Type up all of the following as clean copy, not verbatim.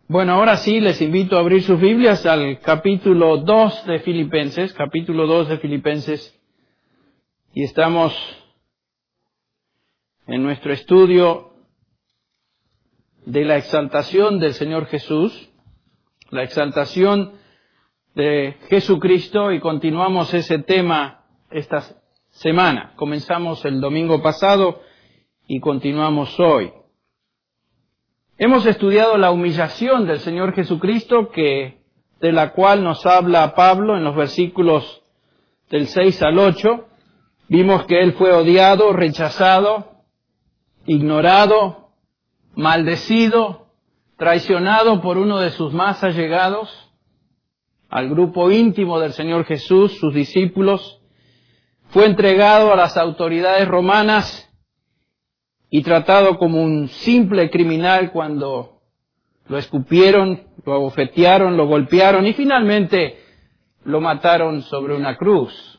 Bueno, ahora sí les invito a abrir sus Biblias al capítulo 2 de Filipenses, y estamos en nuestro estudio de la exaltación del Señor Jesús, la exaltación de Jesucristo, y continuamos ese tema esta semana. Comenzamos el domingo pasado y continuamos hoy. Hemos estudiado la humillación del Señor Jesucristo, de la cual nos habla Pablo en los versículos del 6 al 8. Vimos que Él fue odiado, rechazado, ignorado, maldecido, traicionado por uno de sus más allegados, al grupo íntimo del Señor Jesús, sus discípulos. Fue entregado a las autoridades romanas y tratado como un simple criminal cuando lo escupieron, lo abofetearon, lo golpearon y finalmente lo mataron sobre una cruz.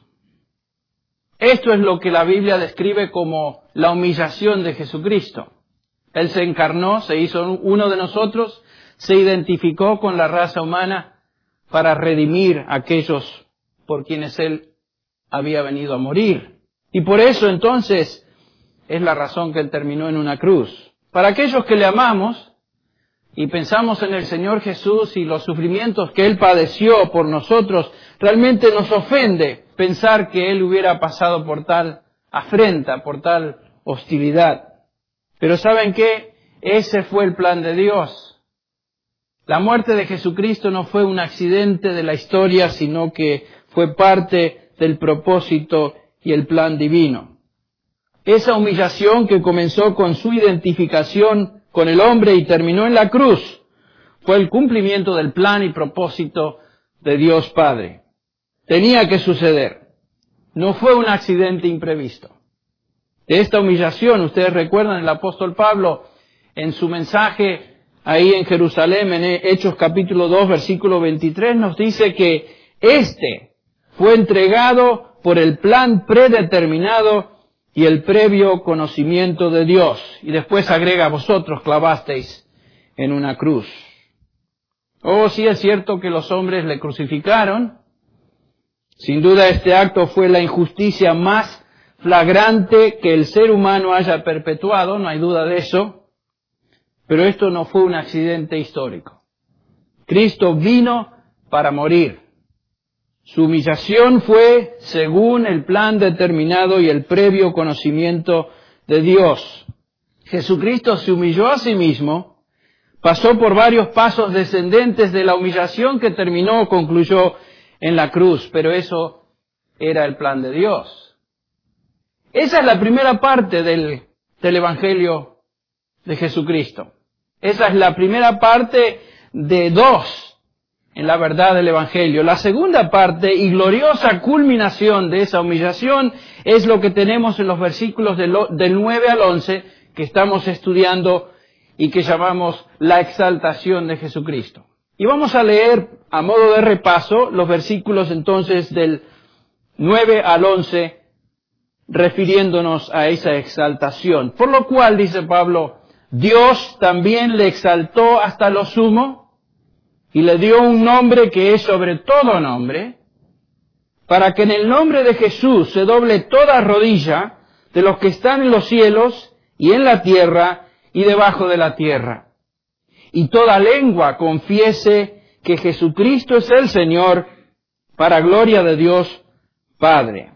Esto es lo que la Biblia describe como la humillación de Jesucristo. Él se encarnó, se hizo uno de nosotros, se identificó con la raza humana para redimir a aquellos por quienes Él había venido a morir. Y por eso entonces es la razón que Él terminó en una cruz. Para aquellos que le amamos y pensamos en el Señor Jesús y los sufrimientos que Él padeció por nosotros, realmente nos ofende pensar que Él hubiera pasado por tal afrenta, por tal hostilidad. Pero ¿saben qué? Ese fue el plan de Dios. La muerte de Jesucristo no fue un accidente de la historia, sino que fue parte del propósito y el plan divino. Esa humillación que comenzó con su identificación con el hombre y terminó en la cruz, fue el cumplimiento del plan y propósito de Dios Padre. Tenía que suceder. No fue un accidente imprevisto. De esta humillación, ustedes recuerdan el apóstol Pablo en su mensaje ahí en Jerusalén, en Hechos capítulo 2, versículo 23, nos dice que este fue entregado por el plan predeterminado y el previo conocimiento de Dios. Y después agrega, vosotros clavasteis en una cruz. Oh, sí es cierto que los hombres le crucificaron. Sin duda este acto fue la injusticia más flagrante que el ser humano haya perpetuado, no hay duda de eso. Pero esto no fue un accidente histórico. Cristo vino para morir. Su humillación fue según el plan determinado y el previo conocimiento de Dios. Jesucristo se humilló a sí mismo, pasó por varios pasos descendentes de la humillación que terminó o concluyó en la cruz, pero eso era el plan de Dios. Esa es la primera parte del Evangelio de Jesucristo. Esa es la primera parte de dos en la verdad del Evangelio. La segunda parte y gloriosa culminación de esa humillación es lo que tenemos en los versículos del 9 al 11 que estamos estudiando y que llamamos la exaltación de Jesucristo. Y vamos a leer a modo de repaso los versículos entonces del 9 al 11 refiriéndonos a esa exaltación. Por lo cual, dice Pablo, Dios también le exaltó hasta lo sumo y le dio un nombre que es sobre todo nombre, para que en el nombre de Jesús se doble toda rodilla de los que están en los cielos y en la tierra y debajo de la tierra. Y toda lengua confiese que Jesucristo es el Señor, para gloria de Dios Padre.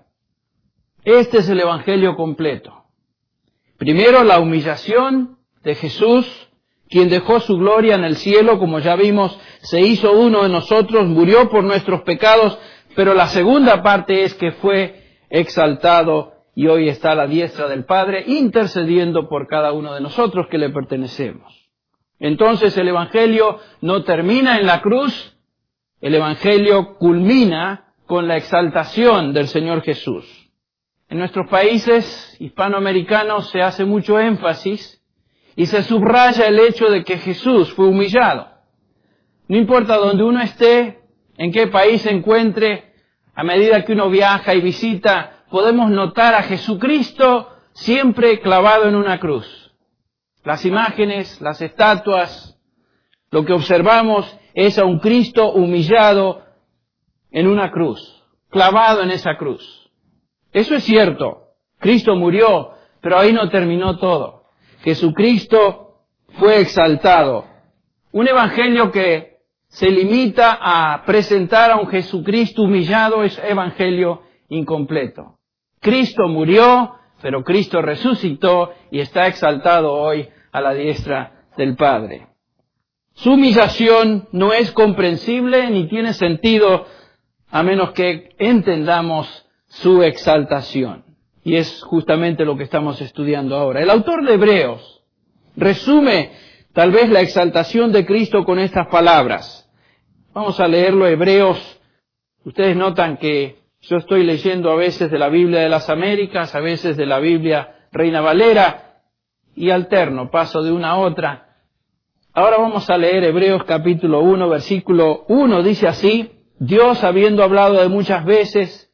Este es el Evangelio completo. Primero, la humillación de Jesús, quien dejó su gloria en el cielo, como ya vimos, se hizo uno de nosotros, murió por nuestros pecados, pero la segunda parte es que fue exaltado y hoy está a la diestra del Padre, intercediendo por cada uno de nosotros que le pertenecemos. Entonces el Evangelio no termina en la cruz, el Evangelio culmina con la exaltación del Señor Jesús. En nuestros países hispanoamericanos se hace mucho énfasis y se subraya el hecho de que Jesús fue humillado. No importa dónde uno esté, en qué país se encuentre, a medida que uno viaja y visita, podemos notar a Jesucristo siempre clavado en una cruz. Las imágenes, las estatuas, Lo que observamos es a un Cristo humillado en una cruz, clavado en esa cruz. Eso es cierto. Cristo murió, pero ahí no terminó todo. Jesucristo fue exaltado. Un evangelio que se limita a presentar a un Jesucristo humillado es evangelio incompleto. Cristo murió, pero Cristo resucitó y está exaltado hoy a la diestra del Padre. Su humillación no es comprensible ni tiene sentido a menos que entendamos su exaltación. Y es justamente lo que estamos estudiando ahora. El autor de Hebreos resume tal vez la exaltación de Cristo con estas palabras. Vamos a leerlo, Hebreos. Ustedes notan que yo estoy leyendo a veces de la Biblia de las Américas, a veces de la Biblia Reina Valera, y alterno, paso de una a otra. Ahora vamos a leer Hebreos capítulo 1, versículo 1, dice así: Dios, habiendo hablado de muchas veces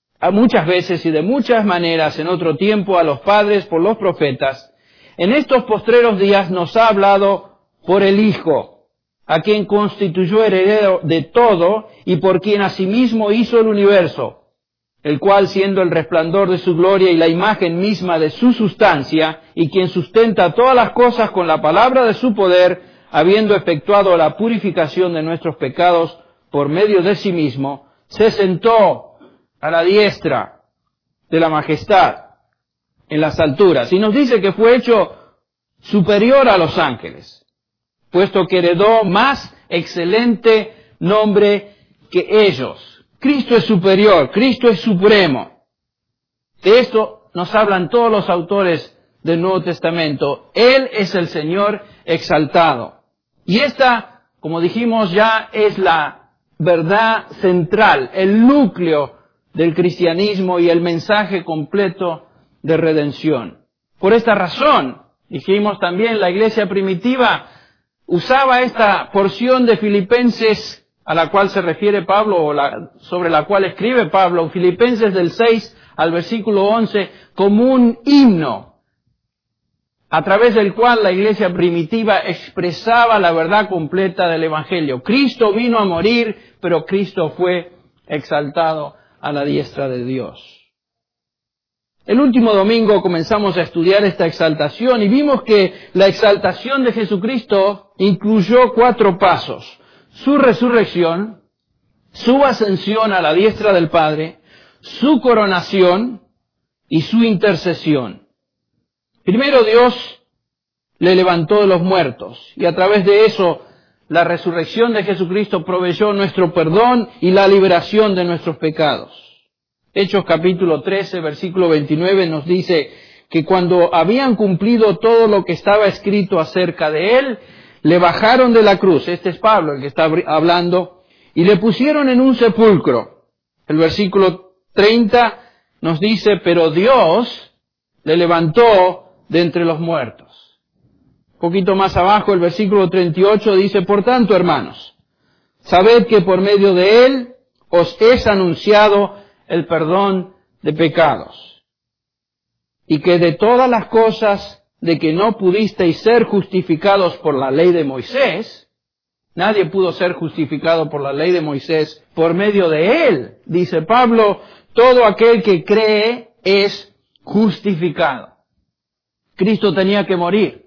y de muchas maneras en otro tiempo a los padres por los profetas, en estos postreros días nos ha hablado por el Hijo, a quien constituyó heredero de todo y por quien asimismo hizo el universo, el cual, siendo el resplandor de su gloria y la imagen misma de su sustancia, y quien sustenta todas las cosas con la palabra de su poder, habiendo efectuado la purificación de nuestros pecados por medio de sí mismo, se sentó a la diestra de la majestad en las alturas. Y nos dice que fue hecho superior a los ángeles, puesto que heredó más excelente nombre que ellos. Cristo es superior, Cristo es supremo. De esto nos hablan todos los autores del Nuevo Testamento. Él es el Señor exaltado. Y esta, como dijimos ya, es la verdad central, el núcleo del cristianismo y el mensaje completo de redención. Por esta razón, dijimos también, la iglesia primitiva usaba esta porción de Filipenses a la cual se refiere Pablo, o sobre la cual escribe Pablo, Filipenses del 6 al versículo 11, como un himno, a través del cual la iglesia primitiva expresaba la verdad completa del Evangelio. Cristo vino a morir, pero Cristo fue exaltado a la diestra de Dios. El último domingo comenzamos a estudiar esta exaltación y vimos que la exaltación de Jesucristo incluyó 4 pasos: su resurrección, su ascensión a la diestra del Padre, su coronación y su intercesión. Primero, Dios le levantó de los muertos y a través de eso la resurrección de Jesucristo proveyó nuestro perdón y la liberación de nuestros pecados. Hechos capítulo 13, versículo 29 nos dice que cuando habían cumplido todo lo que estaba escrito acerca de Él, le bajaron de la cruz, este es Pablo el que está hablando, y le pusieron en un sepulcro. El versículo 30 nos dice, pero Dios le levantó de entre los muertos. Un poquito más abajo, el versículo 38 dice, por tanto, hermanos, sabed que por medio de Él os es anunciado el perdón de pecados, y que de todas las cosas de que no pudisteis ser justificados por la ley de Moisés, nadie pudo ser justificado por la ley de Moisés, por medio de Él, dice Pablo, todo aquel que cree es justificado. Cristo tenía que morir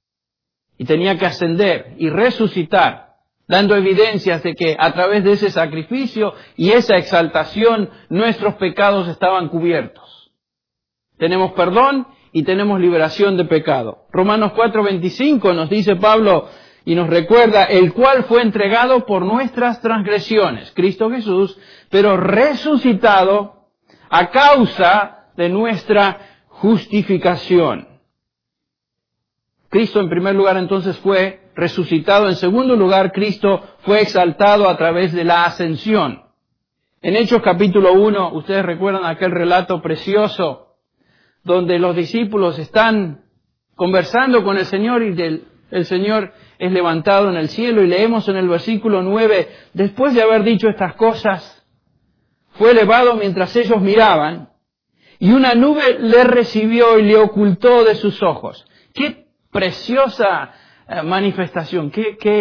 y tenía que ascender y resucitar, dando evidencias de que a través de ese sacrificio y esa exaltación nuestros pecados estaban cubiertos. Tenemos perdón y tenemos liberación de pecado. Romanos 4:25 nos dice Pablo y nos recuerda, el cual fue entregado por nuestras transgresiones, Cristo Jesús, pero resucitado a causa de nuestra justificación. Cristo en primer lugar entonces fue resucitado. En segundo lugar, Cristo fue exaltado a través de la ascensión. En Hechos capítulo 1, ustedes recuerdan aquel relato precioso donde los discípulos están conversando con el Señor y el Señor es levantado en el cielo, y leemos en el versículo 9, después de haber dicho estas cosas, fue elevado mientras ellos miraban, y una nube le recibió y le ocultó de sus ojos. ¡Qué preciosa manifestación! ¡Qué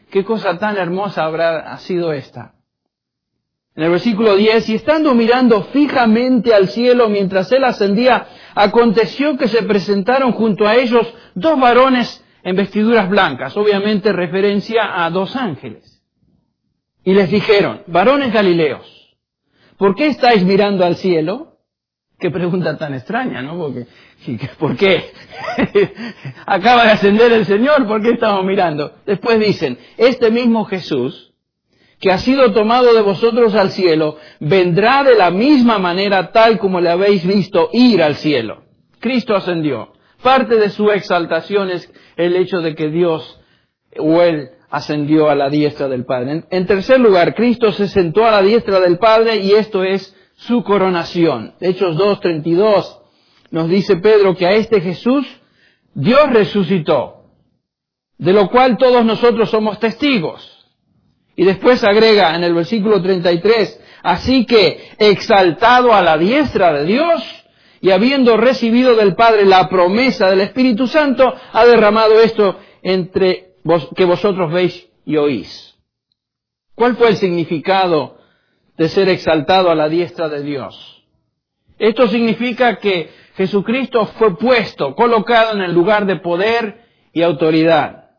qué cosa tan hermosa habrá sido esta. En el versículo 10, y estando mirando fijamente al cielo mientras él ascendía, aconteció que se presentaron junto a ellos 2 varones en vestiduras blancas, obviamente referencia a 2 ángeles. Y les dijeron, varones galileos, ¿por qué estáis mirando al cielo? Qué pregunta tan extraña, ¿no? ¿Por qué? Acaba de ascender el Señor, ¿por qué estamos mirando? Después dicen, este mismo Jesús, que ha sido tomado de vosotros al cielo, vendrá de la misma manera tal como le habéis visto ir al cielo. Cristo ascendió. Parte de su exaltación es el hecho de que Dios o Él ascendió a la diestra del Padre. En tercer lugar, Cristo se sentó a la diestra del Padre y esto es su coronación. Hechos 2:32 nos dice Pedro que a este Jesús Dios resucitó, de lo cual todos nosotros somos testigos. Y después agrega en el versículo 33, así que exaltado a la diestra de Dios y habiendo recibido del Padre la promesa del Espíritu Santo, ha derramado esto entre que vosotros veis y oís. ¿Cuál fue el significado de ser exaltado a la diestra de Dios? Esto significa que Jesucristo fue puesto, colocado en el lugar de poder y autoridad.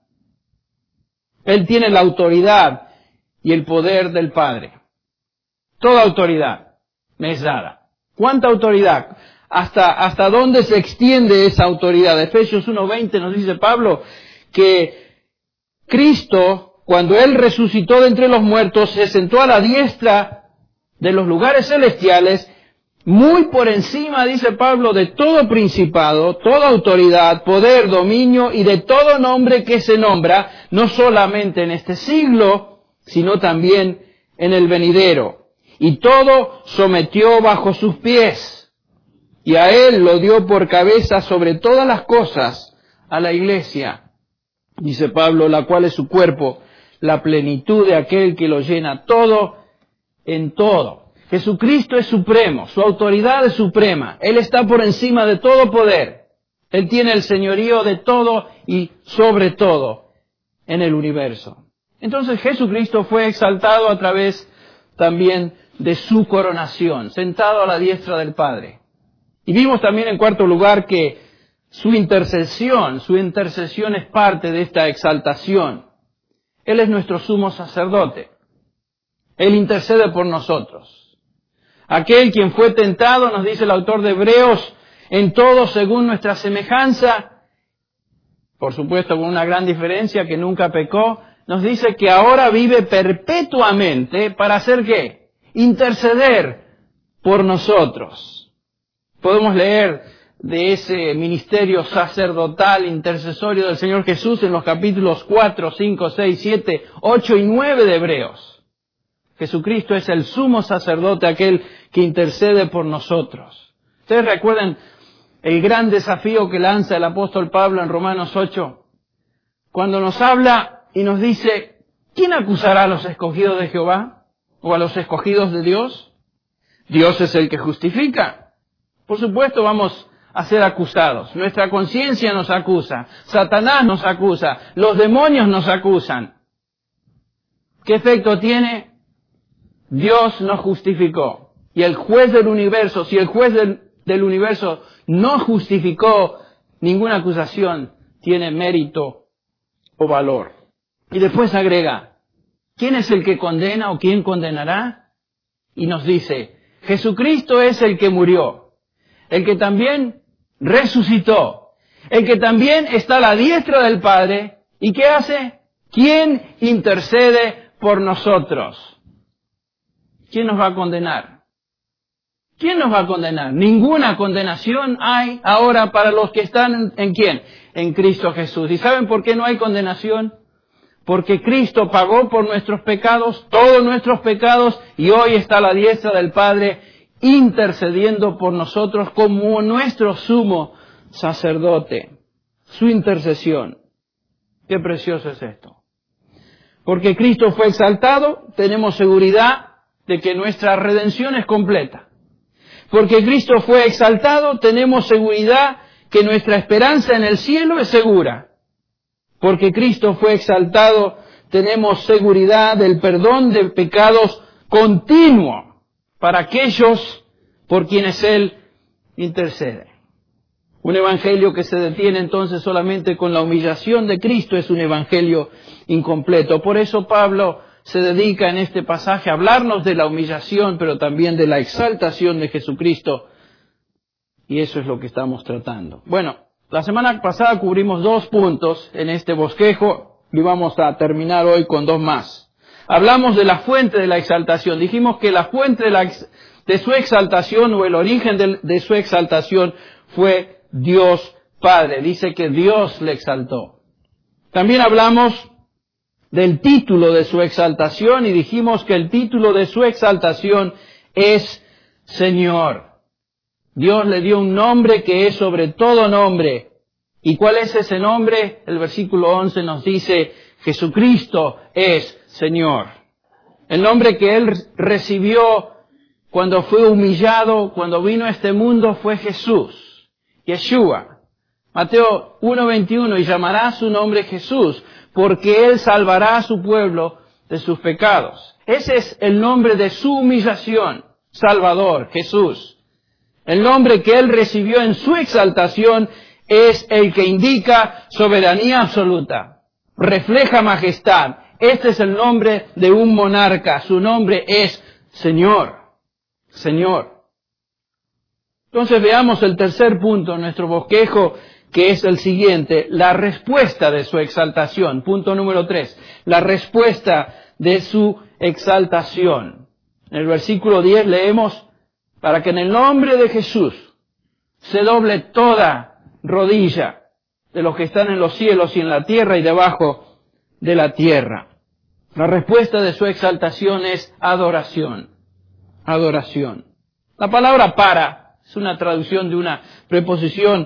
Él tiene la autoridad y el poder del Padre. Toda autoridad me es dada. ¿Cuánta autoridad? ¿Hasta dónde se extiende esa autoridad? Efesios 1:20 nos dice Pablo que Cristo, cuando Él resucitó de entre los muertos, se sentó a la diestra de los lugares celestiales, muy por encima, dice Pablo, de todo principado, toda autoridad, poder, dominio y de todo nombre que se nombra, no solamente en este siglo, sino también en el venidero. Y todo sometió bajo sus pies. Y a Él lo dio por cabeza sobre todas las cosas a la iglesia. Dice Pablo, la cual es su cuerpo, la plenitud de aquel que lo llena todo en todo. Jesucristo es supremo, su autoridad es suprema. Él está por encima de todo poder. Él tiene el señorío de todo y sobre todo en el universo. Entonces Jesucristo fue exaltado a través también de su coronación, sentado a la diestra del Padre. Y vimos también en cuarto lugar que su intercesión es parte de esta exaltación. Él es nuestro sumo sacerdote. Él intercede por nosotros. Aquel quien fue tentado, nos dice el autor de Hebreos, en todo según nuestra semejanza, por supuesto con una gran diferencia que nunca pecó, nos dice que ahora vive perpetuamente para hacer ¿qué? Interceder por nosotros. Podemos leer de ese ministerio sacerdotal intercesorio del Señor Jesús en los capítulos 4, 5, 6, 7, 8 y 9 de Hebreos. Jesucristo es el sumo sacerdote, aquel que intercede por nosotros. Ustedes recuerdan el gran desafío que lanza el apóstol Pablo en Romanos 8, cuando nos habla y nos dice, ¿quién acusará a los escogidos de Jehová o a los escogidos de Dios? Dios es el que justifica. Por supuesto vamos a ser acusados. Nuestra conciencia nos acusa. Satanás nos acusa. Los demonios nos acusan. ¿Qué efecto tiene? Dios nos justificó. Y el juez del universo, si el juez del universo no justificó ninguna acusación, tiene mérito o valor. Y después agrega, ¿quién es el que condena o quién condenará? Y nos dice, Jesucristo es el que murió, el que también resucitó, el que también está a la diestra del Padre. ¿Y qué hace? ¿Quién intercede por nosotros? ¿Quién nos va a condenar? ¿Quién nos va a condenar? Ninguna condenación hay ahora para los que están ¿en quién? En Cristo Jesús. ¿Y saben por qué no hay condenación? Porque Cristo pagó por nuestros pecados, todos nuestros pecados, y hoy está a la diestra del Padre intercediendo por nosotros como nuestro sumo sacerdote. Su intercesión. Qué precioso es esto. Porque Cristo fue exaltado, tenemos seguridad de que nuestra redención es completa. Porque Cristo fue exaltado, tenemos seguridad que nuestra esperanza en el cielo es segura. Porque Cristo fue exaltado, tenemos seguridad del perdón de pecados continuo para aquellos por quienes Él intercede. Un evangelio que se detiene entonces solamente con la humillación de Cristo es un evangelio incompleto. Por eso Pablo se dedica en este pasaje a hablarnos de la humillación, pero también de la exaltación de Jesucristo. Y eso es lo que estamos tratando. Bueno, la semana pasada cubrimos 2 puntos en este bosquejo y vamos a terminar hoy con 2 más. Hablamos de la fuente de la exaltación. Dijimos que la fuente de su exaltación o el origen de su exaltación fue Dios Padre. Dice que Dios le exaltó. También hablamos del título de su exaltación y dijimos que el título de su exaltación es Señor. Dios le dio un nombre que es sobre todo nombre. ¿Y cuál es ese nombre? El versículo 11 nos dice, Jesucristo es Señor. El nombre que Él recibió cuando fue humillado, cuando vino a este mundo, fue Jesús. Yeshua. Mateo 1:21, y llamará su nombre Jesús, porque Él salvará a su pueblo de sus pecados. Ese es el nombre de su humillación, Salvador, Jesús. El nombre que Él recibió en su exaltación es el que indica soberanía absoluta, refleja majestad. Este es el nombre de un monarca, su nombre es Señor, Señor. Entonces veamos el tercer punto en nuestro bosquejo, que es el siguiente, la respuesta de su exaltación. Punto número 3, la respuesta de su exaltación. En el versículo 10 leemos, para que en el nombre de Jesús se doble toda rodilla de los que están en los cielos y en la tierra y debajo de la tierra. La respuesta de su exaltación es adoración. Adoración. La palabra para es una traducción de una preposición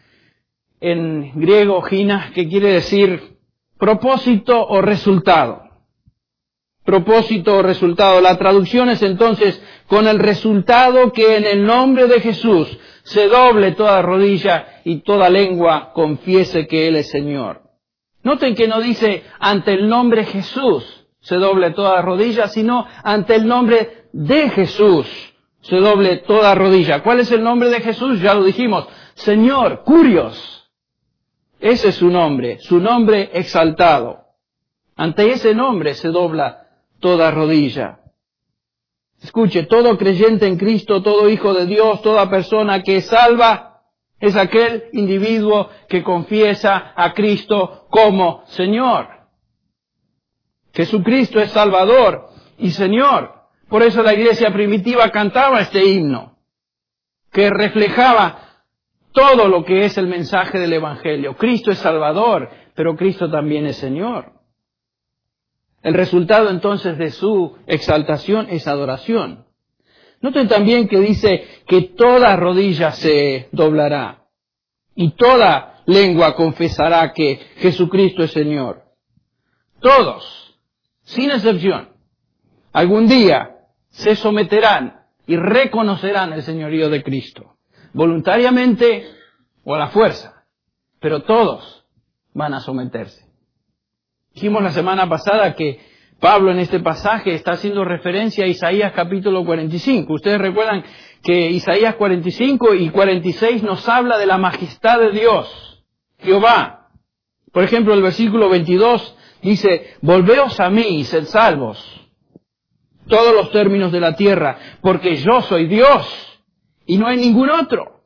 en griego, gina, que quiere decir propósito o resultado. Propósito o resultado. La traducción es entonces con el resultado que en el nombre de Jesús se doble toda rodilla y toda lengua confiese que Él es Señor. Noten que no dice ante el nombre Jesús se doble toda rodilla, sino ante el nombre de Jesús se doble toda rodilla. ¿Cuál es el nombre de Jesús? Ya lo dijimos. Señor, Curios. Ese es su nombre exaltado. Ante ese nombre se dobla toda rodilla. Escuche, todo creyente en Cristo, todo hijo de Dios, toda persona que es salva, es aquel individuo que confiesa a Cristo como Señor. Jesucristo es Salvador y Señor. Por eso la iglesia primitiva cantaba este himno, que reflejaba todo lo que es el mensaje del Evangelio. Cristo es Salvador, pero Cristo también es Señor. El resultado entonces de su exaltación es adoración. Noten también que dice que toda rodilla se doblará y toda lengua confesará que Jesucristo es Señor. Todos, sin excepción, algún día se someterán y reconocerán el señorío de Cristo, voluntariamente o a la fuerza, pero todos van a someterse. Dijimos la semana pasada que Pablo en este pasaje está haciendo referencia a Isaías capítulo 45. Ustedes recuerdan que Isaías 45 y 46 nos habla de la majestad de Dios, Jehová. Por ejemplo, el versículo 22 dice, volveos a mí y sed salvos, todos los términos de la tierra, porque yo soy Dios y no hay ningún otro.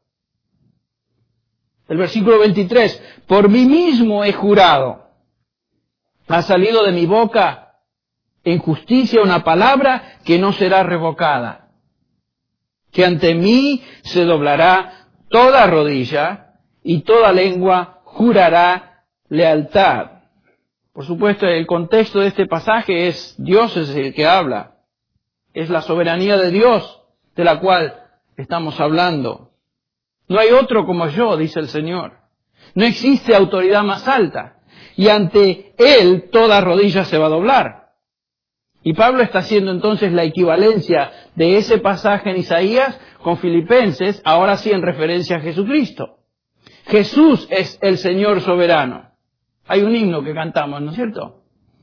El versículo 23, por mí mismo he jurado, ha salido de mi boca en justicia una palabra que no será revocada, que ante mí se doblará toda rodilla y toda lengua jurará lealtad. Por supuesto, el contexto de este pasaje es Dios es el que habla. Es la soberanía de Dios de la cual estamos hablando. No hay otro como yo, dice el Señor. No existe autoridad más alta. Y ante Él toda rodilla se va a doblar. Y Pablo está haciendo entonces la equivalencia de ese pasaje en Isaías con Filipenses, ahora sí en referencia a Jesucristo. Jesús es el Señor soberano. Hay un himno que cantamos, ¿no es cierto?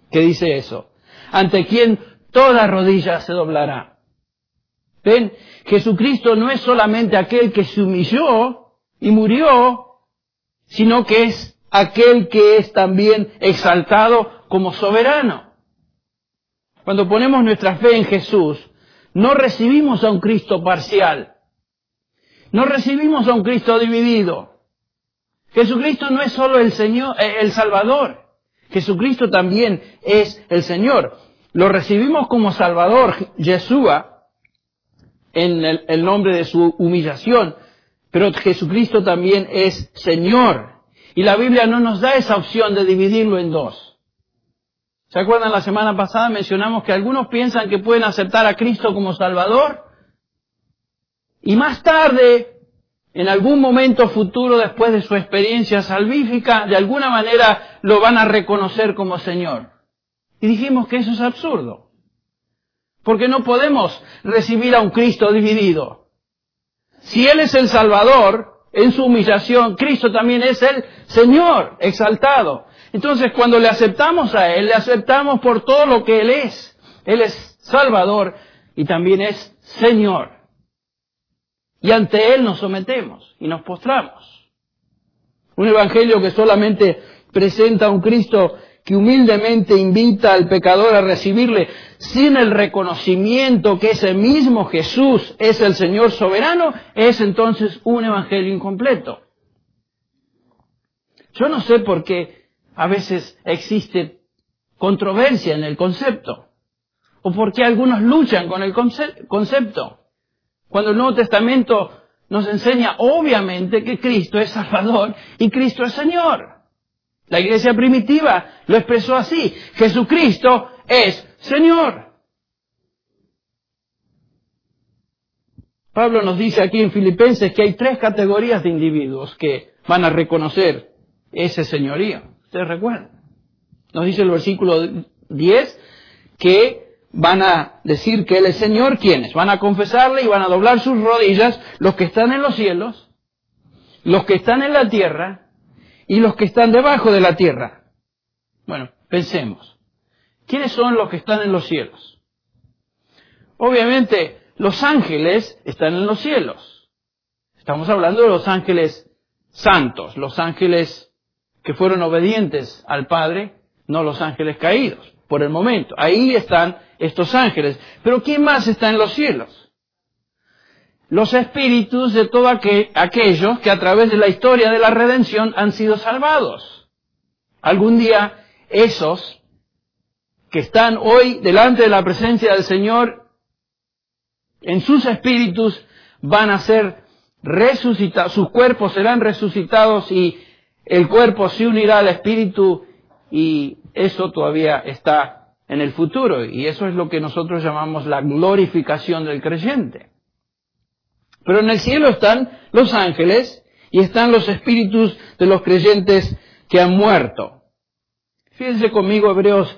que dice eso. Ante quien toda rodilla se doblará. ¿Ven? Jesucristo no es solamente aquel que se humilló y murió, sino que es aquel que es también exaltado como soberano. Cuando ponemos nuestra fe en Jesús, no recibimos a un Cristo parcial. No recibimos a un Cristo dividido. Jesucristo no es solo el Señor, el Salvador. Jesucristo también es el Señor. Lo recibimos como Salvador, Yeshua, en el nombre de su humillación. Pero Jesucristo también es Señor. Y la Biblia no nos da esa opción de dividirlo en dos. ¿Se acuerdan? La semana pasada mencionamos que algunos piensan que pueden aceptar a Cristo como Salvador y más tarde, en algún momento futuro después de su experiencia salvífica, de alguna manera lo van a reconocer como Señor. Y dijimos que eso es absurdo, porque no podemos recibir a un Cristo dividido. Si Él es el Salvador, en su humillación, Cristo también es el Señor exaltado. Entonces, cuando le aceptamos a Él, le aceptamos por todo lo que Él es. Él es Salvador y también es Señor. Y ante Él nos sometemos y nos postramos. Un evangelio que solamente presenta a un Cristo que humildemente invita al pecador a recibirle sin el reconocimiento que ese mismo Jesús es el Señor soberano, es entonces un evangelio incompleto. Yo no sé por qué a veces existe controversia en el concepto, o por qué algunos luchan con el concepto. Cuando el Nuevo Testamento nos enseña obviamente que Cristo es Salvador y Cristo es Señor. La iglesia primitiva lo expresó así: Jesucristo es Señor. Pablo nos dice aquí en Filipenses que hay 3 categorías de individuos que van a reconocer ese señorío. ¿Ustedes recuerdan? Nos dice el versículo 10 que van a decir que Él es Señor. ¿Quiénes? Van a confesarle y van a doblar sus rodillas los que están en los cielos, los que están en la tierra y los que están debajo de la tierra. Bueno, pensemos. ¿Quiénes son los que están en los cielos? Obviamente, los ángeles están en los cielos. Estamos hablando de los ángeles santos, los ángeles que fueron obedientes al Padre, no los ángeles caídos, por el momento. Ahí están estos ángeles. Pero ¿quién más está en los cielos? Los espíritus de todos aquellos que a través de la historia de la redención han sido salvados. Algún día esos que están hoy delante de la presencia del Señor, en sus espíritus van a ser resucitados, sus cuerpos serán resucitados y el cuerpo se unirá al espíritu, y eso todavía está en el futuro, y eso es lo que nosotros llamamos la glorificación del creyente. Pero en el cielo están los ángeles y están los espíritus de los creyentes que han muerto. Fíjense conmigo Hebreos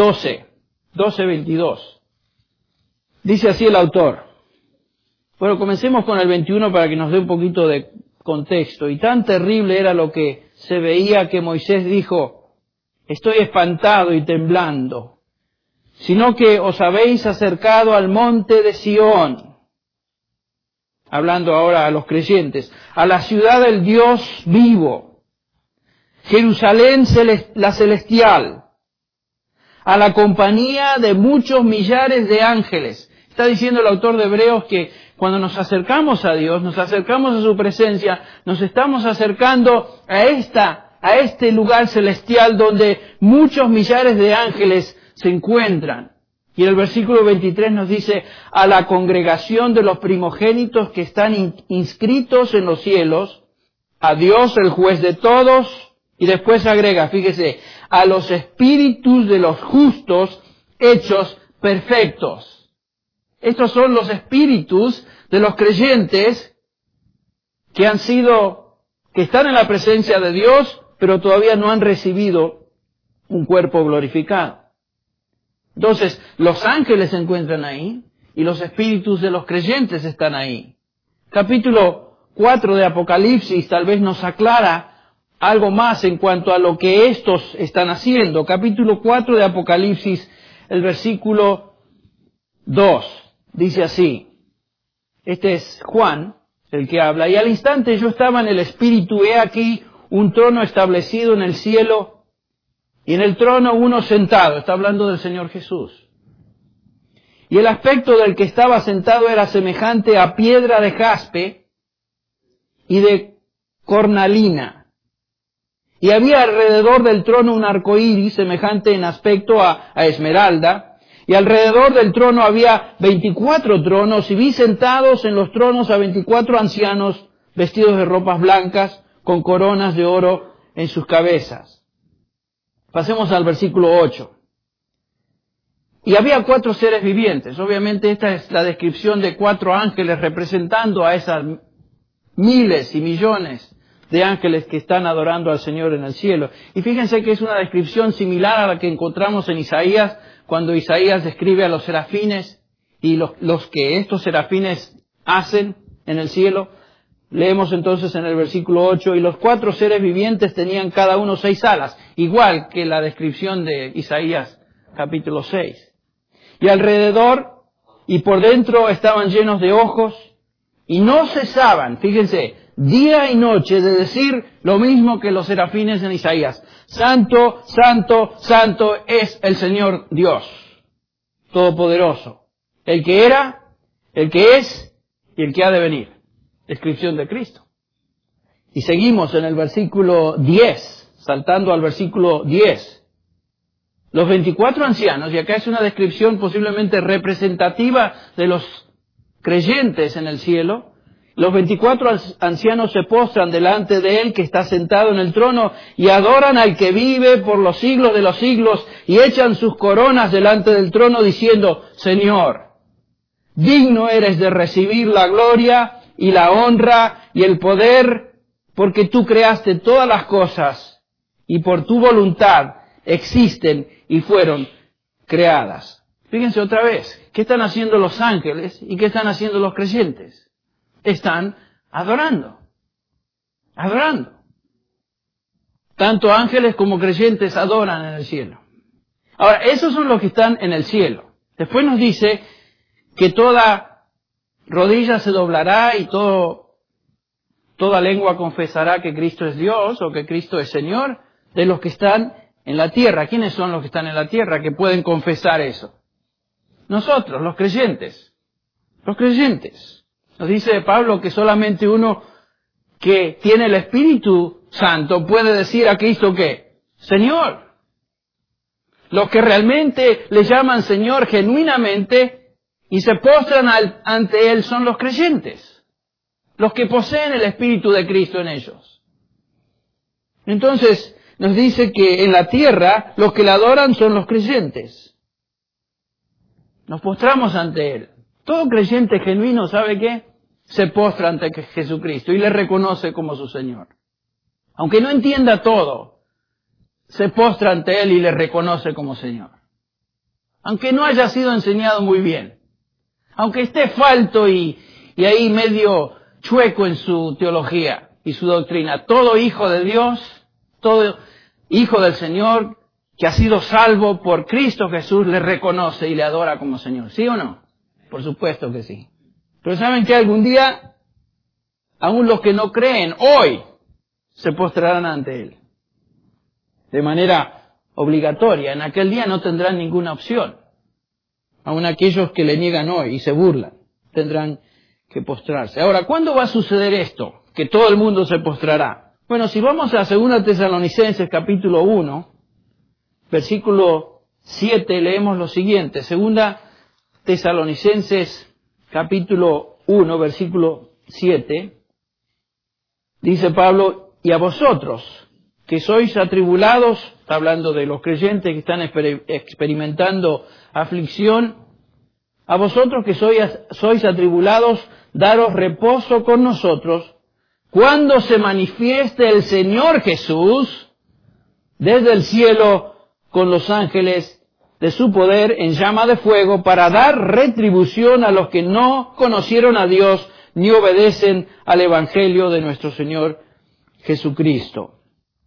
12:22. Dice así el autor. Bueno, comencemos con el 21 para que nos dé un poquito de contexto. Y tan terrible era lo que se veía que Moisés dijo: estoy espantado y temblando, sino que os habéis acercado al monte de Sión, hablando ahora a los creyentes, a la ciudad del Dios vivo, Jerusalén la celestial, a la compañía de muchos millares de ángeles. Está diciendo el autor de Hebreos que cuando nos acercamos a Dios, nos acercamos a su presencia, nos estamos acercando a este lugar celestial donde muchos millares de ángeles se encuentran. Y el versículo 23 nos dice: a la congregación de los primogénitos que están inscritos en los cielos, a Dios el juez de todos, y después agrega, fíjese, a los espíritus de los justos hechos perfectos. Estos son los espíritus de los creyentes que están en la presencia de Dios, pero todavía no han recibido un cuerpo glorificado. Entonces, los ángeles se encuentran ahí y los espíritus de los creyentes están ahí. Capítulo 4 de Apocalipsis tal vez nos aclara algo más en cuanto a lo que estos están haciendo. Capítulo 4 de Apocalipsis, el versículo 2, dice así. Este es Juan, el que habla. Y al instante yo estaba en el Espíritu, he aquí un trono establecido en el cielo, y en el trono uno sentado. Está hablando del Señor Jesús. Y el aspecto del que estaba sentado era semejante a piedra de jaspe y de cornalina. Y había alrededor del trono un arco iris semejante en aspecto a esmeralda. Y alrededor del trono había 24 tronos, y vi sentados en los tronos a 24 ancianos vestidos de ropas blancas, con coronas de oro en sus cabezas. Pasemos al versículo 8. Y había 4 seres vivientes. Obviamente esta es la descripción de 4 ángeles representando a esas miles y millones de ángeles que están adorando al Señor en el cielo. Y fíjense que es una descripción similar a la que encontramos en Isaías, cuando Isaías describe a los serafines y los que estos serafines hacen en el cielo. Leemos entonces en el versículo 8, y los 4 seres vivientes tenían cada uno 6 alas, igual que la descripción de Isaías capítulo 6. Y alrededor y por dentro estaban llenos de ojos, y no cesaban, fíjense, día y noche de decir lo mismo que los serafines en Isaías. Santo, santo, santo es el Señor Dios Todopoderoso, el que era, el que es y el que ha de venir. Descripción de Cristo. Y seguimos en el versículo 10, saltando al versículo 10. Los 24 ancianos, y acá es una descripción posiblemente representativa de los creyentes en el cielo. Los 24 ancianos se postran delante de Él que está sentado en el trono y adoran al que vive por los siglos de los siglos y echan sus coronas delante del trono diciendo: Señor, digno eres de recibir la gloria y la honra y el poder, porque tú creaste todas las cosas y por tu voluntad existen y fueron creadas. Fíjense otra vez, ¿qué están haciendo los ángeles y qué están haciendo los creyentes? Están adorando. Adorando. Tanto ángeles como creyentes adoran en el cielo. Ahora, esos son los que están en el cielo. Después nos dice que toda rodilla se doblará y toda lengua confesará que Cristo es Dios o que Cristo es Señor de los que están en la tierra. ¿Quiénes son los que están en la tierra que pueden confesar eso? Nosotros, los creyentes. Los creyentes. Nos dice Pablo que solamente uno que tiene el Espíritu Santo puede decir a Cristo ¿qué? Señor. Los que realmente le llaman Señor genuinamente y se postran ante Él son los creyentes. Los que poseen el Espíritu de Cristo en ellos. Entonces nos dice que en la tierra los que le adoran son los creyentes. Nos postramos ante Él. Todo creyente genuino, ¿sabe qué? Se postra ante Jesucristo y le reconoce como su Señor. Aunque no entienda todo, se postra ante Él y le reconoce como Señor. Aunque no haya sido enseñado muy bien. Aunque esté falto y ahí medio chueco en su teología y su doctrina. Todo hijo de Dios, todo hijo del Señor que ha sido salvo por Cristo Jesús le reconoce y le adora como Señor. ¿Sí o no? Por supuesto que sí. Pero saben que algún día, aún los que no creen hoy, se postrarán ante Él. De manera obligatoria. En aquel día no tendrán ninguna opción. Aún aquellos que le niegan hoy y se burlan, tendrán que postrarse. Ahora, ¿cuándo va a suceder esto? Que todo el mundo se postrará. Bueno, si vamos a 2 Tesalonicenses capítulo 1, versículo 7, leemos lo siguiente. 2 Tesalonicenses capítulo 1, versículo 7, dice Pablo: y a vosotros, que sois atribulados, está hablando de los creyentes que están experimentando aflicción, a vosotros que sois atribulados, daros reposo con nosotros, cuando se manifieste el Señor Jesús desde el cielo con los ángeles de su poder en llama de fuego, para dar retribución a los que no conocieron a Dios ni obedecen al Evangelio de nuestro Señor Jesucristo.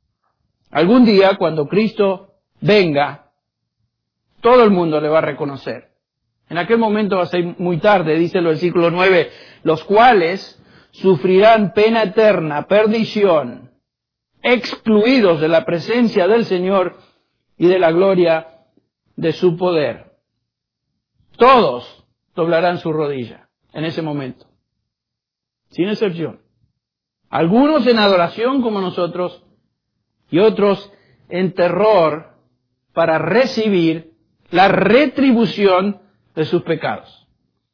Algún día, cuando Cristo venga, todo el mundo le va a reconocer. En aquel momento va a ser muy tarde, dice el versículo 9, los cuales sufrirán pena eterna, perdición, excluidos de la presencia del Señor y de la gloria de su poder. Todos doblarán su rodilla en ese momento, sin excepción. Algunos en adoración como nosotros y otros en terror para recibir la retribución de sus pecados.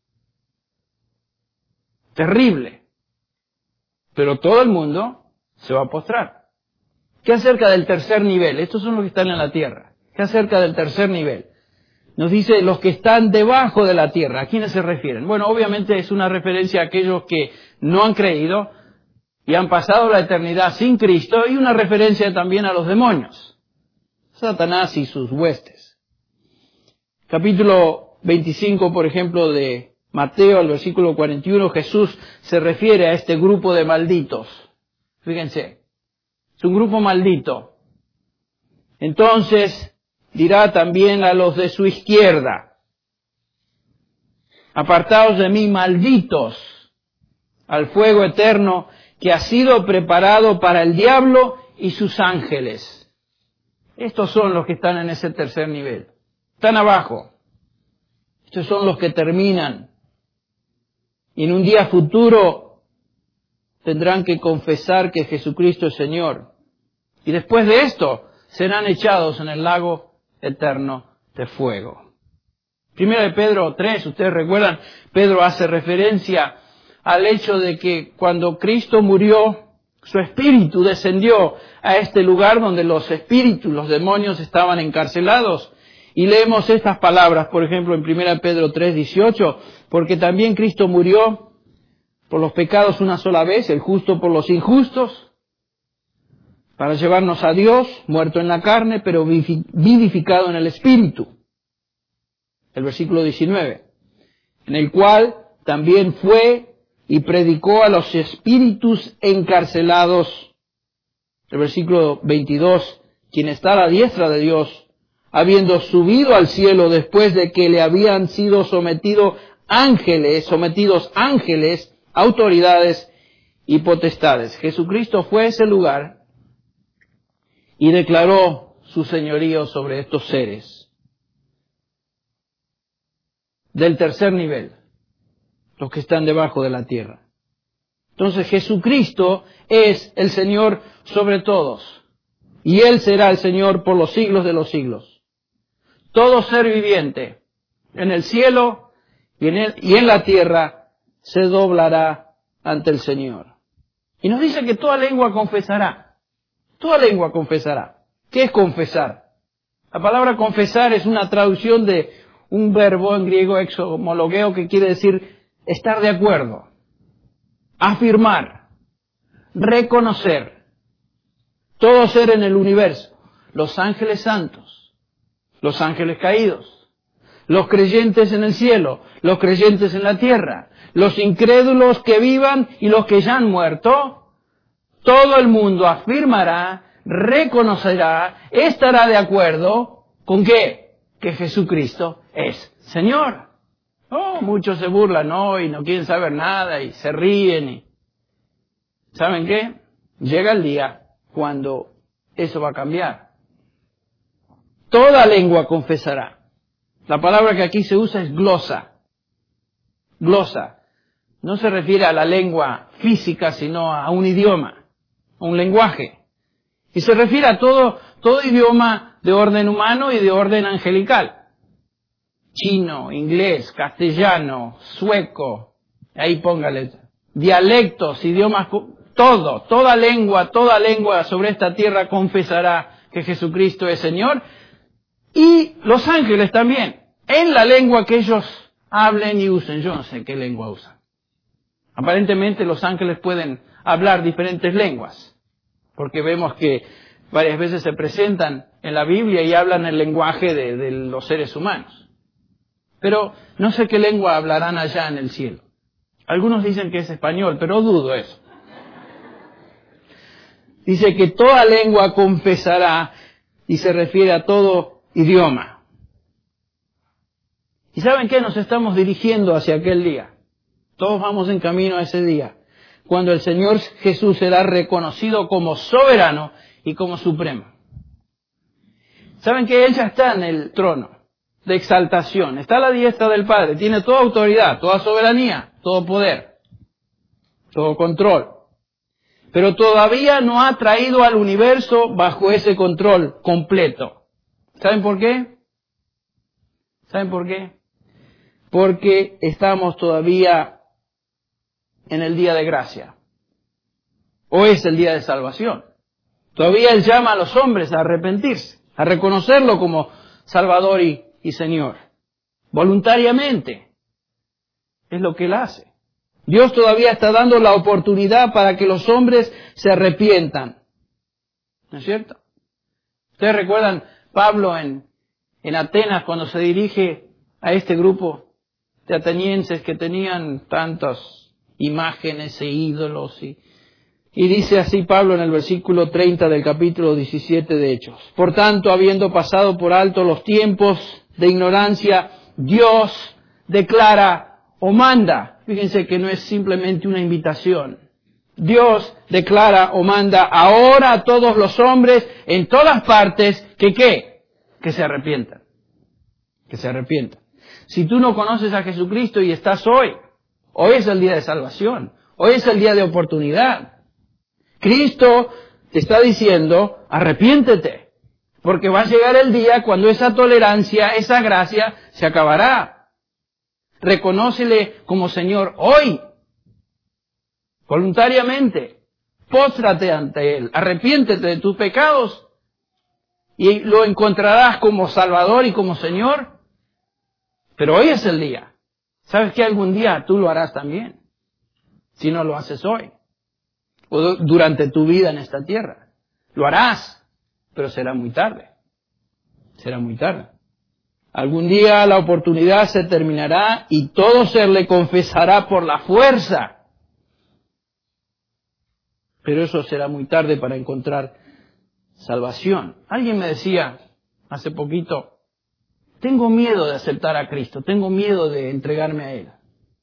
Terrible. Pero todo el mundo se va a postrar. ¿Qué acerca del tercer nivel? Estos son los que están en la tierra. ¿Qué acerca del tercer nivel? Nos dice los que están debajo de la tierra. ¿A quiénes se refieren? Bueno, obviamente es una referencia a aquellos que no han creído y han pasado la eternidad sin Cristo, y una referencia también a los demonios, Satanás y sus huestes. Capítulo 25, por ejemplo, de Mateo, al versículo 41, Jesús se refiere a este grupo de malditos. Fíjense, es un grupo maldito. Entonces dirá también a los de su izquierda: apartaos de mí, malditos, al fuego eterno que ha sido preparado para el diablo y sus ángeles. Estos son los que están en ese tercer nivel. Están abajo. Estos son los que terminan. Y en un día futuro tendrán que confesar que Jesucristo es Señor. Y después de esto serán echados en el lago eterno de fuego. Primera de Pedro 3, ustedes recuerdan, Pedro hace referencia al hecho de que cuando Cristo murió, su espíritu descendió a este lugar donde los espíritus, los demonios estaban encarcelados. Y leemos estas palabras, por ejemplo, en 1 Pedro 3:18, porque también Cristo murió por los pecados una sola vez, el justo por los injustos, para llevarnos a Dios, muerto en la carne, pero vivificado en el espíritu. El versículo 19, en el cual también fue y predicó a los espíritus encarcelados. El versículo 22, quien está a la diestra de Dios, habiendo subido al cielo después de que le habían sido sometidos ángeles, autoridades y potestades. Jesucristo fue a ese lugar y declaró su señorío sobre estos seres del tercer nivel, los que están debajo de la tierra. Entonces Jesucristo es el Señor sobre todos, y Él será el Señor por los siglos de los siglos. Todo ser viviente en el cielo y en la tierra se doblará ante el Señor. Y nos dice que toda lengua confesará. Toda lengua confesará. ¿Qué es confesar? La palabra confesar es una traducción de un verbo en griego exomologeo que quiere decir estar de acuerdo, afirmar, reconocer. Todo ser en el universo, los ángeles santos, los ángeles caídos, los creyentes en el cielo, los creyentes en la tierra, los incrédulos que vivan y los que ya han muerto, todo el mundo afirmará, reconocerá, estará de acuerdo con ¿qué? Que Jesucristo es Señor. Oh, muchos se burlan hoy, y no quieren saber nada y se ríen. Y ¿saben qué? Llega el día cuando eso va a cambiar. Toda lengua confesará. La palabra que aquí se usa es glosa. Glosa. No se refiere a la lengua física, sino a un idioma, a un lenguaje. Y se refiere a todo idioma de orden humano y de orden angelical. Chino, inglés, castellano, sueco, ahí póngale, dialectos, idiomas, toda lengua sobre esta tierra confesará que Jesucristo es Señor, y los ángeles también, en la lengua que ellos hablen y usen. Yo no sé qué lengua usan. Aparentemente los ángeles pueden hablar diferentes lenguas, porque vemos que varias veces se presentan en la Biblia y hablan el lenguaje de los seres humanos. Pero no sé qué lengua hablarán allá en el cielo. Algunos dicen que es español, pero dudo eso. dice que toda lengua confesará y se refiere a todo idioma. ¿Y saben qué? Nos estamos dirigiendo hacia aquel día. Todos vamos en camino a ese día, cuando el Señor Jesús será reconocido como soberano y como supremo. ¿Saben que Él ya está en el trono de exaltación? Está a la diestra del Padre, tiene toda autoridad, toda soberanía, todo poder, todo control. Pero todavía no ha traído al universo bajo ese control completo. ¿Saben por qué? ¿Saben por qué? Porque estamos todavía en el día de gracia. O es el día de salvación. Todavía Él llama a los hombres a arrepentirse, a reconocerlo como Salvador y Señor. Voluntariamente. Es lo que Él hace. Dios todavía está dando la oportunidad para que los hombres se arrepientan. ¿No es cierto? Ustedes recuerdan Pablo en Atenas cuando se dirige a este grupo de atenienses que tenían tantas imágenes e ídolos. Y dice así Pablo en el versículo 30 del capítulo 17 de Hechos. Por tanto, habiendo pasado por alto los tiempos de ignorancia, Dios declara o manda. Fíjense que no es simplemente una invitación. Dios declara o manda ahora a todos los hombres en todas partes que ¿qué? Que se arrepientan. Que se arrepientan. Si tú no conoces a Jesucristo y estás hoy es el día de salvación. Hoy es el día de oportunidad. Cristo te está diciendo, arrepiéntete. Porque va a llegar el día cuando esa tolerancia, esa gracia se acabará. Reconócele como Señor hoy. Voluntariamente. Póstrate ante Él. Arrepiéntete de tus pecados. Y lo encontrarás como Salvador y como Señor. Pero hoy es el día. ¿Sabes que algún día tú lo harás también? Si no lo haces hoy. O durante tu vida en esta tierra. Lo harás. Pero será muy tarde. Será muy tarde. Algún día la oportunidad se terminará y todo ser le confesará por la fuerza. Pero eso será muy tarde para encontrar salvación. Alguien me decía hace poquito, tengo miedo de aceptar a Cristo, tengo miedo de entregarme a Él.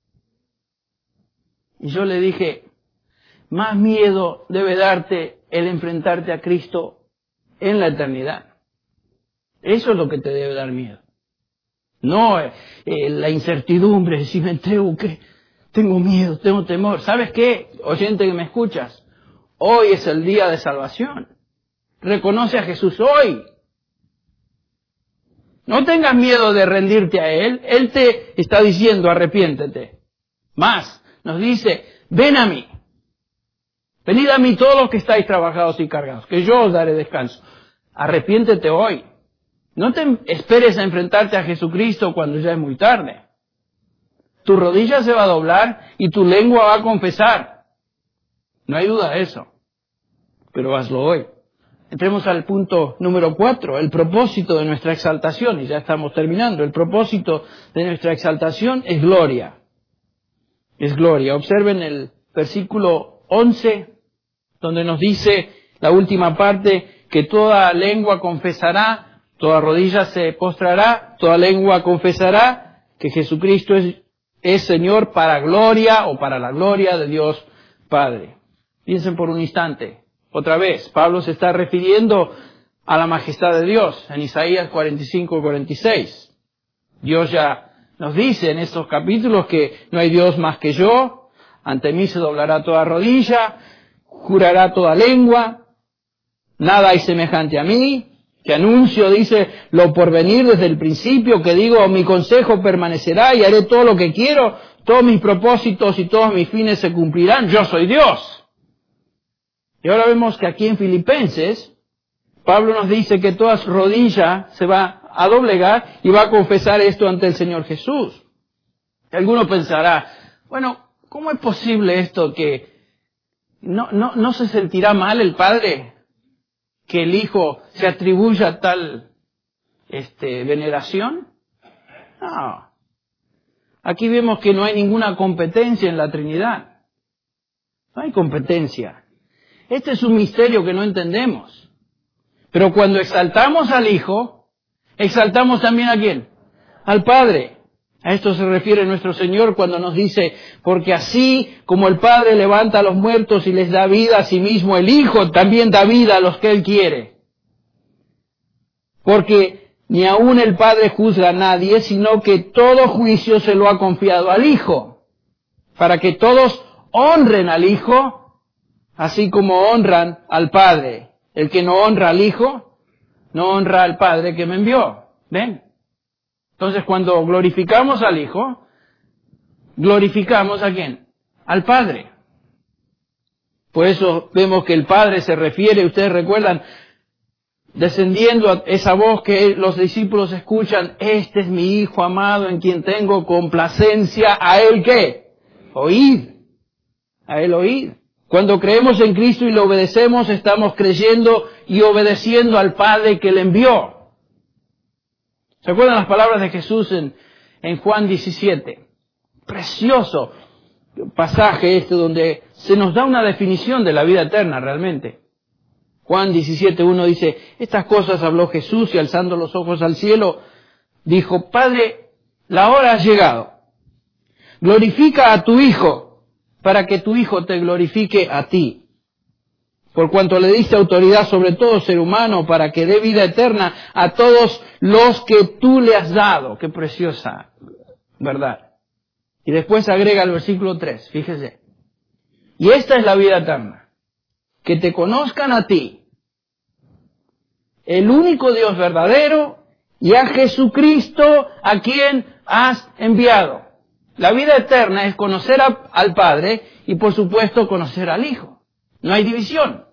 Y yo le dije, más miedo debe darte el enfrentarte a Cristo en la eternidad. Eso es lo que te debe dar miedo. No la incertidumbre, si me entrego, ¿qué? Tengo miedo, tengo temor. ¿Sabes qué, oyente que me escuchas? Hoy es el día de salvación. Reconoce a Jesús hoy. No tengas miedo de rendirte a Él. Él te está diciendo, arrepiéntete. Más, nos dice, ven a mí. Venid a mí todos los que estáis trabajados y cargados, que yo os daré descanso. Arrepiéntete hoy. No te esperes a enfrentarte a Jesucristo cuando ya es muy tarde. Tu rodilla se va a doblar y tu lengua va a confesar. No hay duda de eso. Pero hazlo hoy. Entremos al punto número 4, el propósito de nuestra exaltación, y ya estamos terminando. El propósito de nuestra exaltación es gloria. Es gloria. Observen el versículo 11, donde nos dice la última parte, que toda lengua confesará, toda rodilla se postrará, toda lengua confesará que Jesucristo es Señor para gloria o para la gloria de Dios Padre. Piensen por un instante. Otra vez, Pablo se está refiriendo a la majestad de Dios en Isaías 45-46. Dios ya nos dice en estos capítulos que no hay Dios más que yo, ante mí se doblará toda rodilla, jurará toda lengua, nada hay semejante a mí, que anuncio, dice, lo por venir desde el principio, que digo, mi consejo permanecerá y haré todo lo que quiero, todos mis propósitos y todos mis fines se cumplirán, yo soy Dios. Y ahora vemos que aquí en Filipenses, Pablo nos dice que toda rodilla se va a doblegar y va a confesar esto ante el Señor Jesús. Y alguno pensará, bueno, ¿cómo es posible esto que no se sentirá mal el Padre que el Hijo se atribuya tal veneración? No. Aquí vemos que no hay ninguna competencia en la Trinidad. No hay competencia. Este es un misterio que no entendemos. Pero cuando exaltamos al Hijo, exaltamos también ¿a quién? Al Padre. A esto se refiere nuestro Señor cuando nos dice, porque así como el Padre levanta a los muertos y les da vida a sí mismo, el Hijo también da vida a los que Él quiere. Porque ni aun el Padre juzga a nadie, sino que todo juicio se lo ha confiado al Hijo, para que todos honren al Hijo, así como honran al Padre. El que no honra al Hijo, no honra al Padre que me envió. ¿Ven? Entonces, cuando glorificamos al Hijo, glorificamos ¿a quién? Al Padre. Por eso vemos que el Padre se refiere, ustedes recuerdan, descendiendo a esa voz que los discípulos escuchan, este es mi Hijo amado en quien tengo complacencia, ¿a Él qué? Oíd. A Él oíd. Cuando creemos en Cristo y lo obedecemos, estamos creyendo y obedeciendo al Padre que le envió. ¿Se acuerdan las palabras de Jesús en Juan 17? Precioso pasaje donde se nos da una definición de la vida eterna realmente. Juan 17:1 dice, estas cosas habló Jesús y alzando los ojos al cielo, dijo, Padre, la hora ha llegado. Glorifica a tu Hijo, para que tu Hijo te glorifique a ti. Por cuanto le diste autoridad sobre todo ser humano, para que dé vida eterna a todos los que tú le has dado. Qué preciosa verdad. Y después agrega el versículo 3, fíjese. Y esta es la vida eterna, que te conozcan a ti, el único Dios verdadero, y a Jesucristo a quien has enviado. La vida eterna es conocer al Padre y por supuesto conocer al Hijo. No hay división.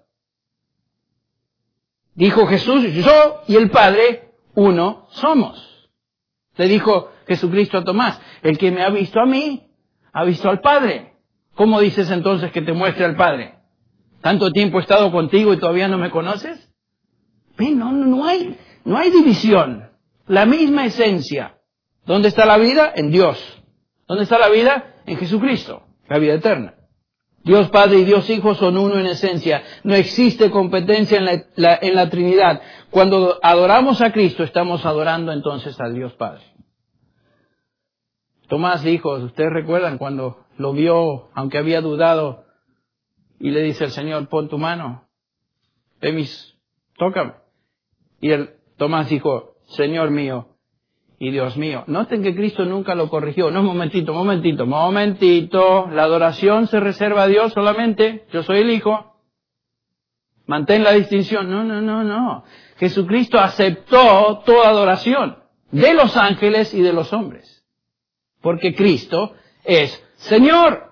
Dijo Jesús, yo y el Padre, uno somos. Le dijo Jesucristo a Tomás, el que me ha visto a mí, ha visto al Padre. ¿Cómo dices entonces que te muestre al Padre? ¿Tanto tiempo he estado contigo y todavía no me conoces? No hay división. La misma esencia. ¿Dónde está la vida? En Dios. ¿Dónde está la vida? En Jesucristo. La vida eterna. Dios Padre y Dios Hijo son uno en esencia. No existe competencia en la Trinidad. Cuando adoramos a Cristo, estamos adorando entonces al Dios Padre. Tomás dijo, ¿ustedes recuerdan cuando lo vio, aunque había dudado, y le dice al Señor, pon tu mano, tócame? Y Tomás dijo, Señor mío y Dios mío. Noten que Cristo nunca lo corrigió. No, momentito. La adoración se reserva a Dios solamente. Yo soy el Hijo. Mantén la distinción. No. Jesucristo aceptó toda adoración de los ángeles y de los hombres. Porque Cristo es Señor.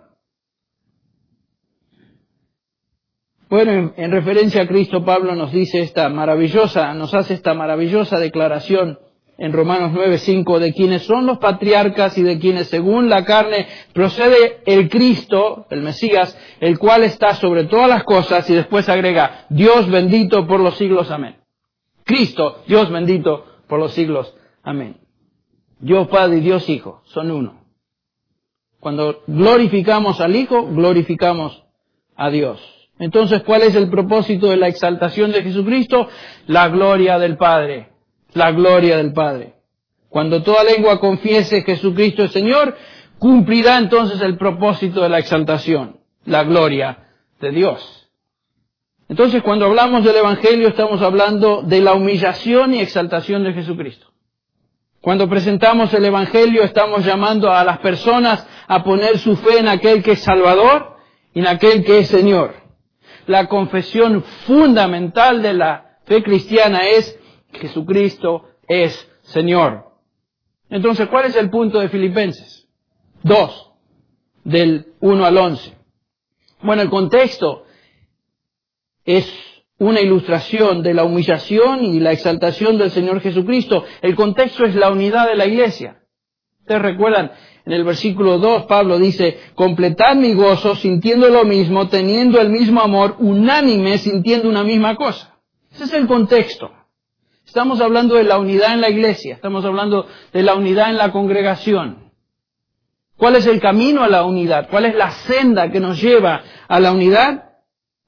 Bueno, en referencia a Cristo, Pablo nos hace esta maravillosa declaración en Romanos 9:5, de quienes son los patriarcas y de quienes según la carne procede el Cristo, el Mesías, el cual está sobre todas las cosas, y después agrega, Dios bendito por los siglos, amén. Cristo, Dios bendito por los siglos, amén. Dios Padre y Dios Hijo son uno. Cuando glorificamos al Hijo, glorificamos a Dios. Entonces, ¿cuál es el propósito de la exaltación de Jesucristo? La gloria del Padre. La gloria del Padre. Cuando toda lengua confiese Jesucristo es Señor, cumplirá entonces el propósito de la exaltación, la gloria de Dios. Entonces, cuando hablamos del Evangelio, estamos hablando de la humillación y exaltación de Jesucristo. Cuando presentamos el Evangelio, estamos llamando a las personas a poner su fe en aquel que es Salvador y en aquel que es Señor. La confesión fundamental de la fe cristiana es Jesucristo es Señor. Entonces, ¿cuál es el punto de Filipenses 2, del 1 al 11? Bueno, el contexto es una ilustración de la humillación y la exaltación del Señor Jesucristo. El contexto es la unidad de la iglesia. Ustedes recuerdan, en el versículo 2, Pablo dice, completad mi gozo sintiendo lo mismo, teniendo el mismo amor, unánime, sintiendo una misma cosa. Ese es el contexto. Estamos hablando de la unidad en la iglesia, estamos hablando de la unidad en la congregación. ¿Cuál es el camino a la unidad? ¿Cuál es la senda que nos lleva a la unidad?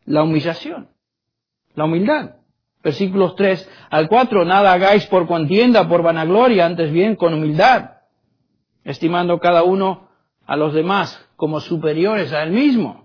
la humillación, la humildad. Versículos 3 al 4, nada hagáis por contienda, por vanagloria, antes bien con humildad, estimando cada uno a los demás como superiores a él mismo.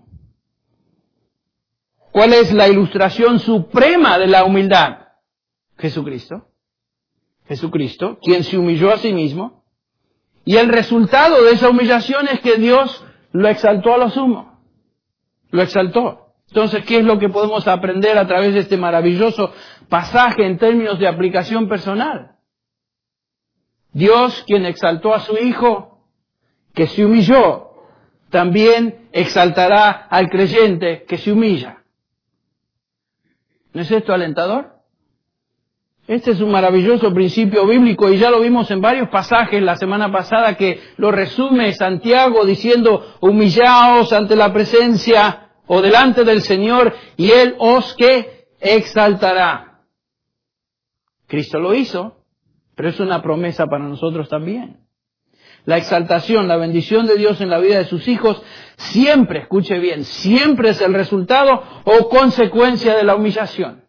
¿Cuál es la ilustración suprema de la humildad? Jesucristo. Jesucristo, quien se humilló a sí mismo. Y el resultado de esa humillación es que Dios lo exaltó a lo sumo. Lo exaltó. Entonces, ¿qué es lo que podemos aprender a través de este maravilloso pasaje en términos de aplicación personal? Dios, quien exaltó a su Hijo, que se humilló, también exaltará al creyente que se humilla. ¿No es esto alentador? Este es un maravilloso principio bíblico y ya lo vimos en varios pasajes la semana pasada que lo resume Santiago diciendo, humillaos ante la presencia o delante del Señor y Él os que exaltará. Cristo lo hizo, pero es una promesa para nosotros también. La exaltación, la bendición de Dios en la vida de sus hijos siempre, escuche bien, siempre es el resultado o consecuencia de la humillación.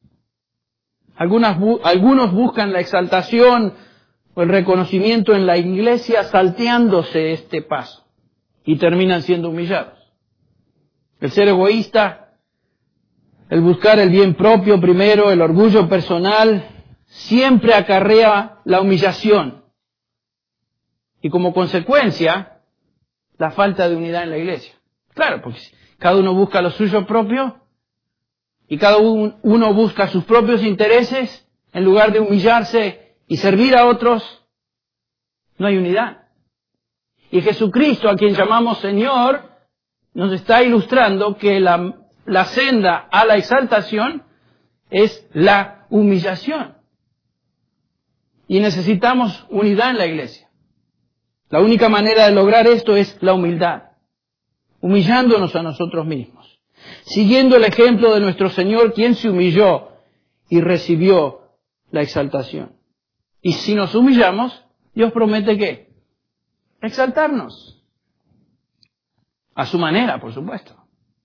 Algunos buscan la exaltación o el reconocimiento en la iglesia salteándose este paso y terminan siendo humillados. El ser egoísta, el buscar el bien propio primero, el orgullo personal, siempre acarrea la humillación. Y como consecuencia, la falta de unidad en la iglesia. Claro, porque cada uno busca lo suyo propio y cada uno busca sus propios intereses en lugar de humillarse y servir a otros, no hay unidad. Y Jesucristo, a quien llamamos Señor, nos está ilustrando que la senda a la exaltación es la humillación. Y necesitamos unidad en la iglesia. La única manera de lograr esto es la humildad, humillándonos a nosotros mismos, siguiendo el ejemplo de nuestro Señor, quien se humilló y recibió la exaltación. Y si nos humillamos, Dios promete ¿qué? Exaltarnos. A su manera, por supuesto.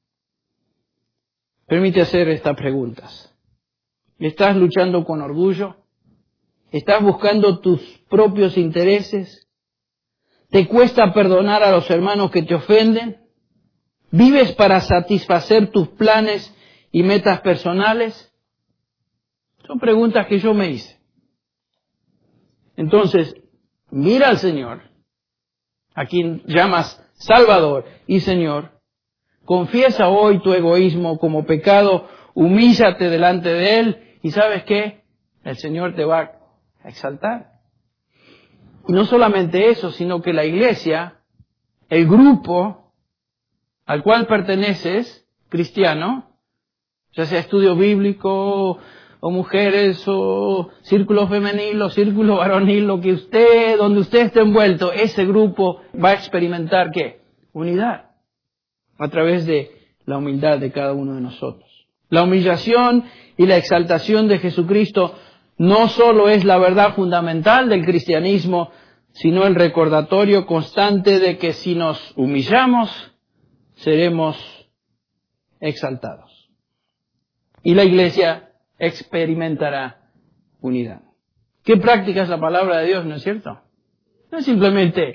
Permite hacer estas preguntas. ¿Estás luchando con orgullo? ¿Estás buscando tus propios intereses? ¿Te cuesta perdonar a los hermanos que te ofenden? ¿Vives para satisfacer tus planes y metas personales? Son preguntas que yo me hice. Entonces, mira al Señor, a quien llamas Salvador y Señor. Confiesa hoy tu egoísmo como pecado, humíllate delante de Él y ¿sabes qué? El Señor te va a exaltar. Y no solamente eso, sino que la iglesia, el grupo al cual perteneces, cristiano, ya sea estudio bíblico o mujeres o círculo femenil o círculo varonil, donde usted esté envuelto, ese grupo va a experimentar ¿qué? Unidad a través de la humildad de cada uno de nosotros. La humillación y la exaltación de Jesucristo no solo es la verdad fundamental del cristianismo, sino el recordatorio constante de que si nos humillamos, seremos exaltados. Y la iglesia experimentará unidad. ¿Qué práctica es la palabra de Dios, no es cierto? No es simplemente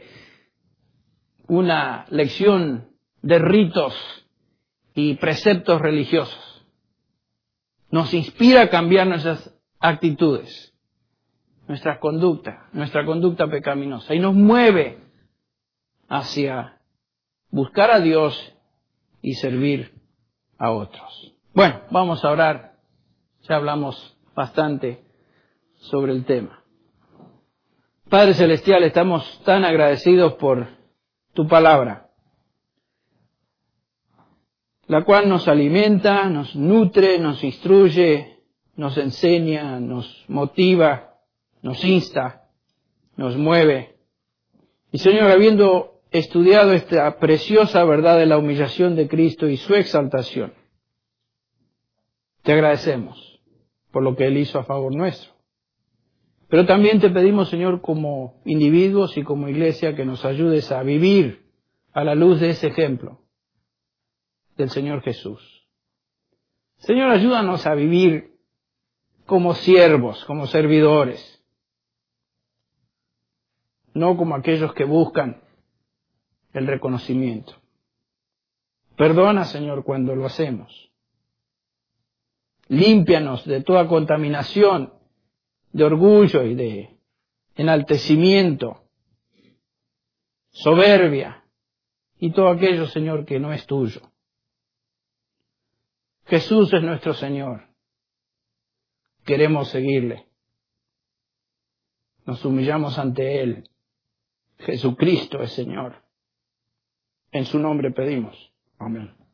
una lección de ritos y preceptos religiosos. Nos inspira a cambiar nuestras actitudes, nuestra conducta pecaminosa, y nos mueve hacia buscar a Dios y servir a otros. Bueno, vamos a orar. Ya hablamos bastante sobre el tema. Padre Celestial, estamos tan agradecidos por tu palabra, la cual nos alimenta, nos nutre, nos instruye, nos enseña, nos motiva, nos insta, nos mueve. Y Señor, habiendo estudiado esta preciosa verdad de la humillación de Cristo y su exaltación, te agradecemos por lo que Él hizo a favor nuestro. Pero también te pedimos, Señor, como individuos y como iglesia, que nos ayudes a vivir a la luz de ese ejemplo del Señor Jesús. Señor, ayúdanos a vivir como siervos, como servidores, no como aquellos que buscan el reconocimiento. Perdona, Señor, cuando lo hacemos. Límpianos de toda contaminación, de orgullo y de enaltecimiento, soberbia y todo aquello, Señor, que no es tuyo. Jesús es nuestro Señor. Queremos seguirle. Nos humillamos ante Él. Jesucristo es Señor. En su nombre pedimos. Amén.